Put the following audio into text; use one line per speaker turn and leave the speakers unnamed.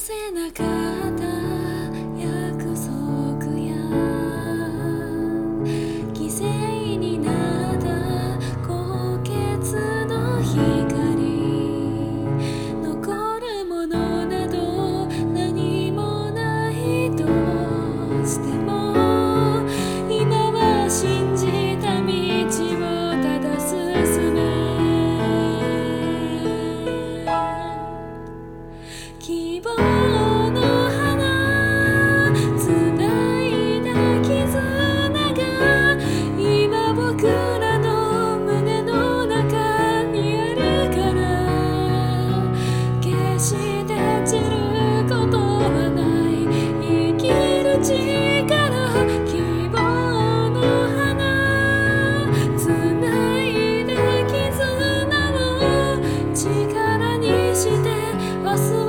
せなかった約束や犠牲になった高潔の光、残るものなど何もないとしても、今は信じた道をただ進む。希望の花繋いだ絆が今僕らの胸の中にあるから、決して散ることはない。生きる力、希望の花繋いだ絆を力にして忘れ